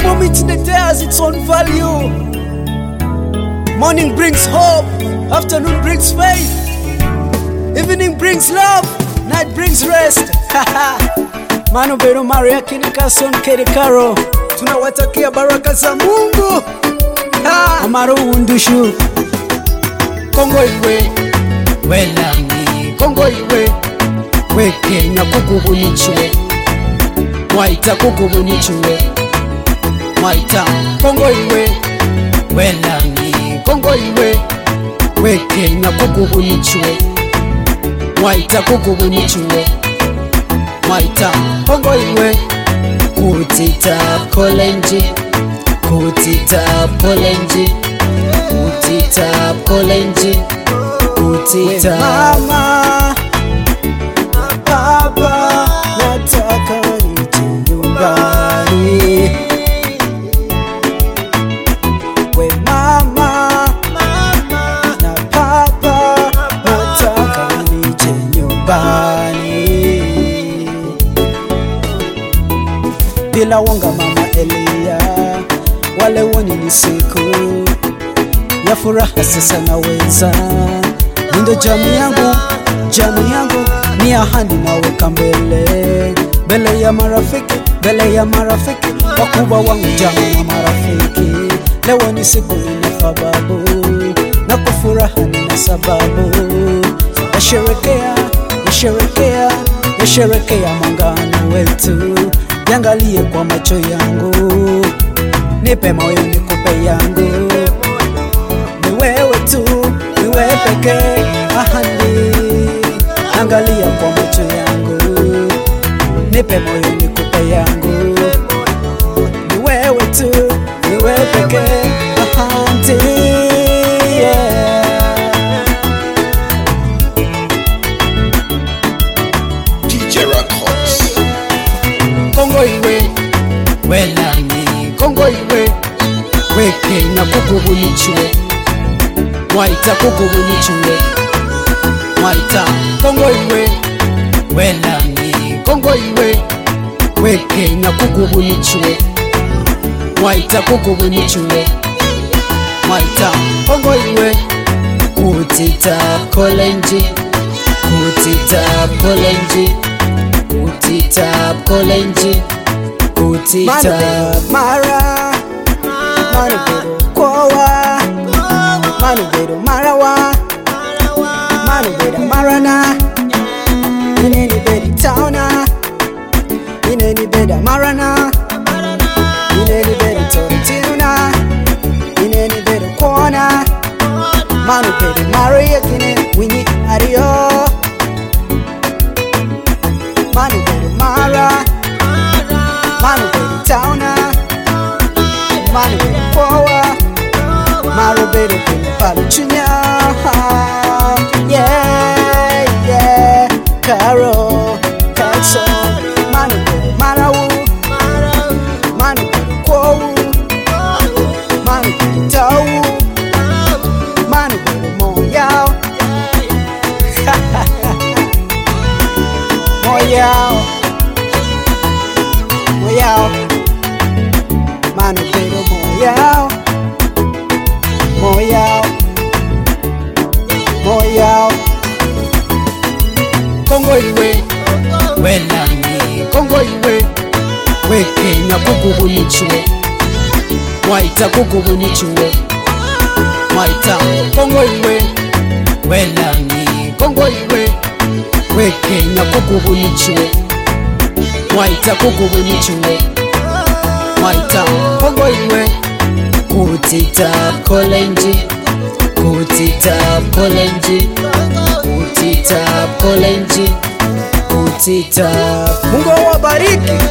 moment in the day has its own value. Morning brings hope, afternoon brings faith, evening brings love, night brings rest. Mano Bero Maria Kinikason Kedikaro, tunawatakia baraka za Mungu. Amaro undushu Kongo iwe Welani Kongo iwe Weke na kukubunichwe Waita kukubunichwe Waita Kongo iwe Welani Kongo iwe Weke na kukubunichwe Waita kukubunichwe Waita Kongo iwe Kutita kolenji Kutita kolenji Kutita kolenji Kutita mama Baba nataka nije nyumbani. We mama na baba nataka nije nyumbani. Bila wonga mama Elia wale woni ni siku ya furaha sasa naweza. Nindo jamii yangu ni ahadi naweka mbele ya marafiki wakubwa wangu jamii na marafiki. Leo ni siku nina sababu na kwa furaha nina sababu. Nasherekea muungano wetu. Yangalie kwa macho yangu, nipe moyo nikupe yangu. Ni wewe tu, ni wewe pekee ahadi. Angalia kwa macho yangu, nipe moyo nikupe yangu. Ni wewe tu, ni wewe pekee ahadi. DJ Records. Kongo iwe Welani Kongo iwe Weke na kukubunichwe Waita kukubunichwe Waita Kongo iwe Welani Kongo iwe Weke na kukubunichwe Waita kukubunichwe Waita Kongo iwe Kutita kolenji Kutita kolenji Kutita kolenji Kutita mara Manu Bero kowa Manu Bero marawa Manu Bero marana Ineni bedi tauna Ineni beda marana Ineni bedi tortuna Ineni bedi kona Manu Bero maria kine winyi ario Manu Bero mara Manu Bero tauna Manu Bero kowa Manu Bero palo chunya. Yeah Karo Katso Manu Bero marawu Manu Bero kowu Manu Bero tawu Manu Bero moyao Moyao Manu Bero moyao Kongo iwe Welani Kongo iwe Weke na kukubunichwe Waita kukubunichwe Waita Kongo iwe Welani Kongo iwe Weke na kukubunichwe Waita kukubunichwe Waita Kongo iwe Kutita kolenji Kutita kolenji Kutita kolenji Kutita. Mungu awabariki.